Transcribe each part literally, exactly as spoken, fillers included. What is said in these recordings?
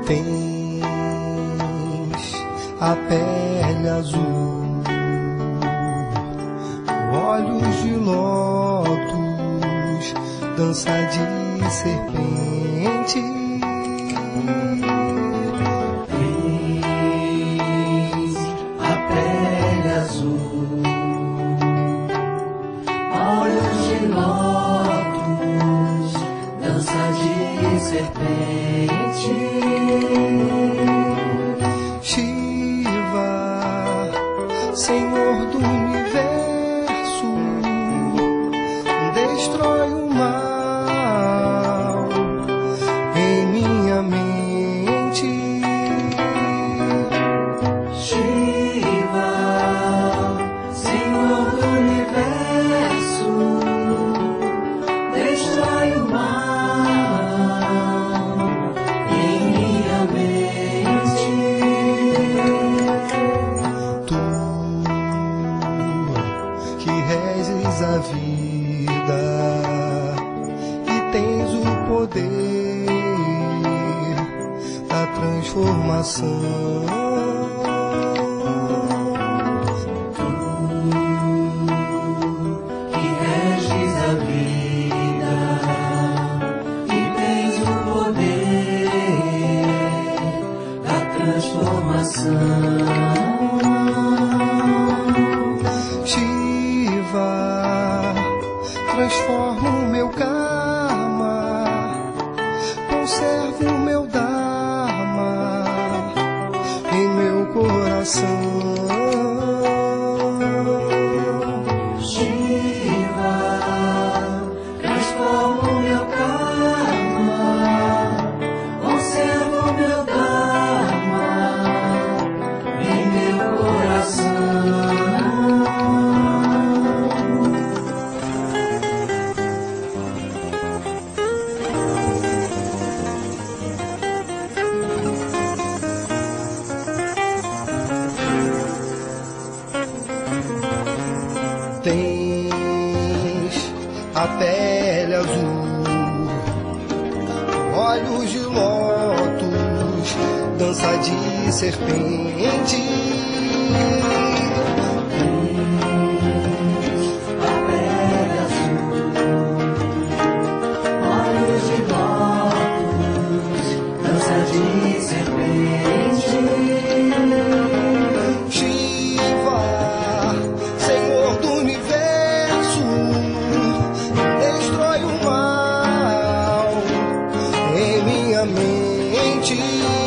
Tens a pele azul, olhos de lótus, dança de serpente. Tens a pele azul, olhos de lótus, dança de serpente. Shiva, Senhor do universo, destrói o mal em minha mente. Shiva, Senhor do universo, destrói o mal em minha mente. Tu que reges a vida e tens o poder da transformação. Tu que reges a vida e tens o poder da transformação. Shiva, transforma o meu karma, conserva o meu dharma em meu coração. Shiva, transforma o meu karma, conserva o meu dharma em meu coração. Tens a pele azul, olhos de lótus, dança de serpente. A pele azul, olhos de lótus, dança de serpente. Shiva, Senhor do universo, destrói o mal em minha mente.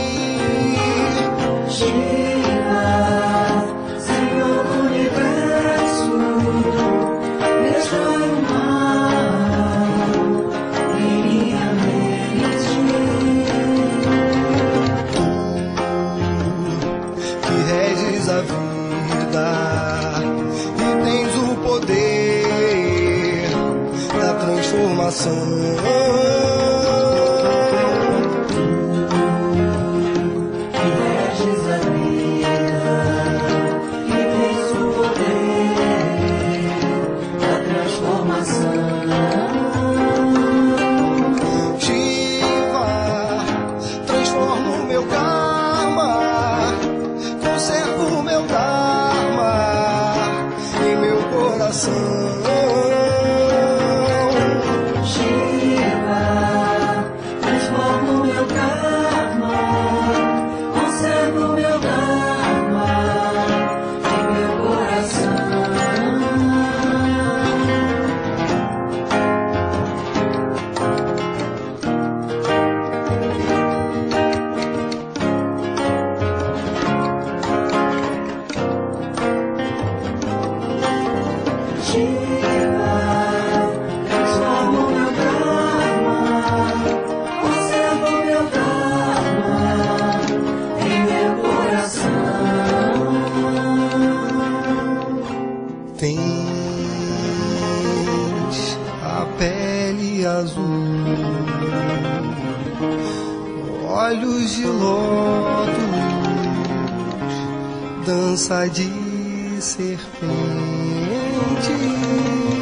Shiva, Senhor do universo, destrói o mal em minha mente. Tu que reges a vida e tens o poder da transformação. Que reges a vida e tens o poder da transformação. Shiva, transforma o meu karma, conserva o meu dharma em meu coração. Shiva, transforma o meu karma, conserva o meu dharma em meu coração. Shiva, transforma o meu karma, conserva o meu dharma em meu coração. Tens a pele azul, olhos de lótus, dança de serpente.